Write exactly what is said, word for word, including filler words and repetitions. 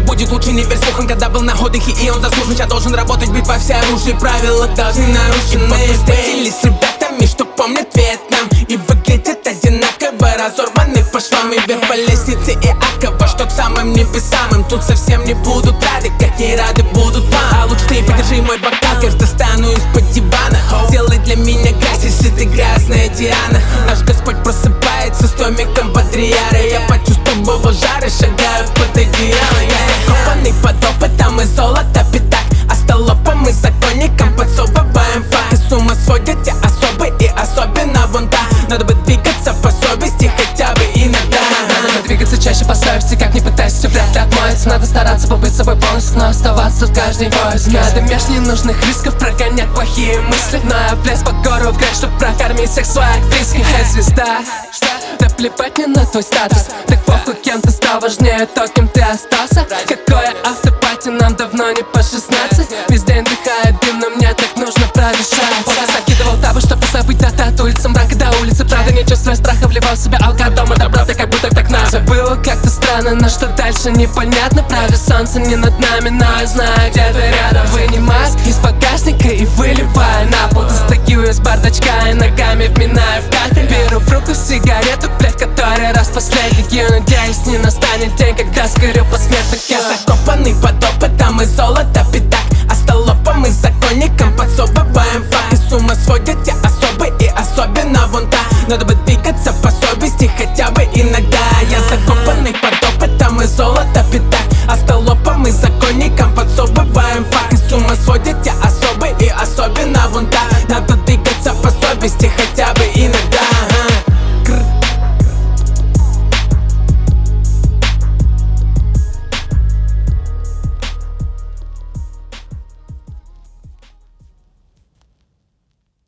будет лучше, не верь слухам. Когда был на отдыхе и он заслужен, я должен работать, быть во всеоружии. Правила должны нарушены. И встретились с ребятами, что помнят Вьетнам, и выглядят одинаково, разорваны по швам. И вверх по лестнице Иакова, что к самым небесам. Им тут совсем не будут рады, как не рады будут вам. А лучше ты подержи мой бокал, кажется, достану из-под дивана. Сделай для меня грязь, если ты грязная Диана. Наш Господь просыпается с томиком Бодриара. Я почувствовал жар и шагаю под одеяло. Я закопанный под опытом и золото пятак, а столопом и законником подсовываем факт. И с ума сводят те особы, и особенно вон та. Надо бы двигаться по совести хотя бы иногда. Надо бы двигаться чаще по совести, как не пытайся, все вряд ли отмоется. Надо стараться побыть собой полностью, но оставаться тут каждый поиск. Надо меж ненужных рисков прогонять плохие мысли. Но я влез под гору в грязь, чтоб прокормить всех своих близких. Эй, звезда, да плевать мне на твой статус. Так похуй, кем ты стал, важнее то, кем ты остался. Какое автопати, нам давно не по шестнадцать. Весь день дыхает дым, но мне так нужно продышать. Пока закидывал табы, чтобы забыть от от улицы мрака до улицы. Правда, не чувствуя страха, вливал в себя алкоголь дома до правды, как будто так надо. Все было как-то странно, но что дальше непонятно. Правда, солнце не над нами, но я знаю, где ты рядом. Вынимаю из багажника и выливаю на пол. Достаю из бардачка и ногами вминаю в кафель. Беру в руку сигарету, блядь, который раз последний. Надеюсь, не настанет день, когда сгорю посмертно. Я закопанный под опытом и золото пятак, а столопом и законником подсовываем факт. И с ума сводят те особы, и особенно вон та. Надо бы двигаться по совести хотя бы иногда.